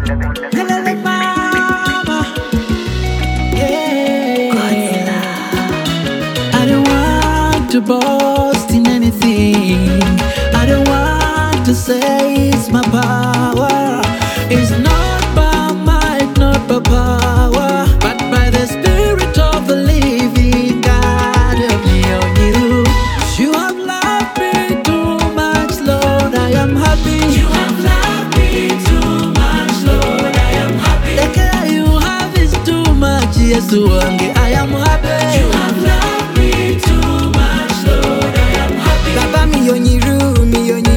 Hello, mama. Yeah. I don't want to boast in anything. I don't want to say it's my power. It's not by might, not by power, but by the Spirit of the living God. Help me on you. You have loved me too much, Lord. I am happy. You have loved me too much, Lord. I am happy. The care you have is too much, yes, I am happy. You have loved me too much, Lord. I am happy. Baba mi yoniru,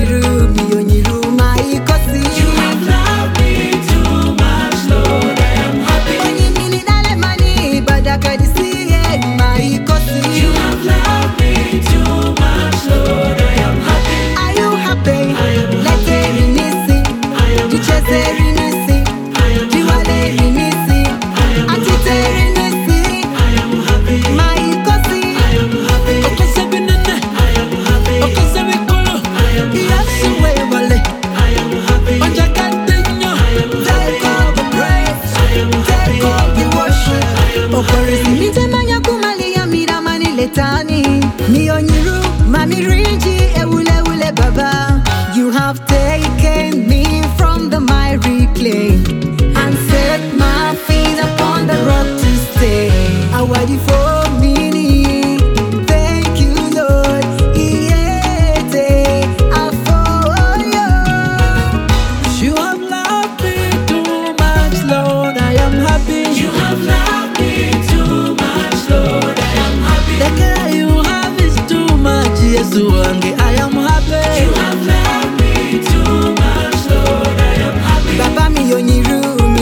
my kosi. You have loved me too much, Lord. I am happy. Onyi mini dale mani, badaka disiye, my kosi. You have loved me too much, Lord. I am happy. Are you happy? I am Let it rinisi. I am Dichese happy. rinisi. I am Diwale rinisi. I am Atite rinisi. I am happy. My kosi. I am happy. Okosebinene, I am happy. okosebikolo, I am yes, webale, I am happy. onjakatenyo, Take all the praise. I am happy. Take all the worship. I am Okorisi mitemanya kumalia miramani letani. Mi onyiru, mami rinji, ewule ule baba. You have taken me from the miry clay and set my feet upon the rock to stay. Awadi for me. Thank you, Lord. Iete, I follow you. you have loved me too much, Lord, I am happy. You have loved me too much, Lord. I am happy. The care you have is too much, yes, I am happy. You have loved me too much, Lord. I am happy. Baba mi yoniru,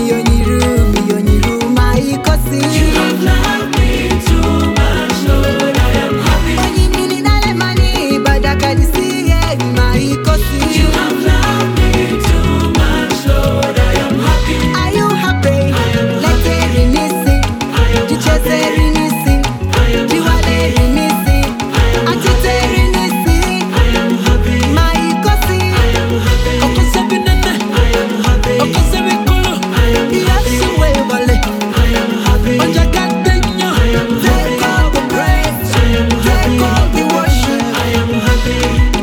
my kosi. You have loved me too much, Lord. I am happy. Onyi mini dale mani, badaka disiye, my kosi. You have loved me too much, Lord. I am happy. Are you happy? Let it rinisi. I am Dichese happy. rinisi. I am Diwale rinisi. Atite rinisi. I am happy. My kosi. I am happy. Okosebinene, I am happy. okosebikolo, I am yes, webale, I am happy. onjakatenyo, Take all the praise. I am Take all the worship. I am happy.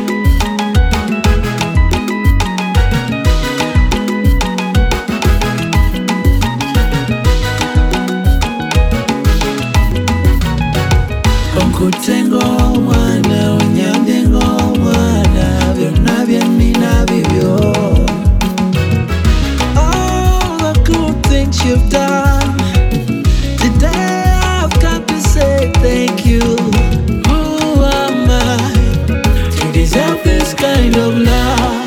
onkutengo mwana, onyandengo mwana, byonna byennina bibyo. All the good things you've done, today I've come to say thank you. Who am I to deserve this kind of love?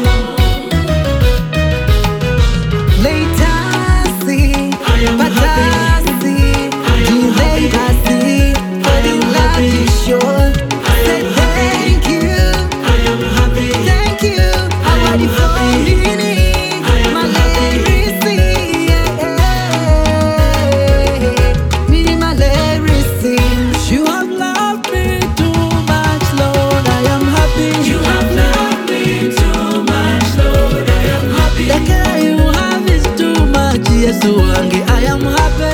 Leitasi, I am patasi, dileibasi, for the love you show. Say thank you, I am happy. thank you. Awadi for me, malerisi, mini malerisi. You have loved me too much, Lord, I am happy. You have loved me too much, Lord. I am happy. The care you have is too much, yes, I am happy.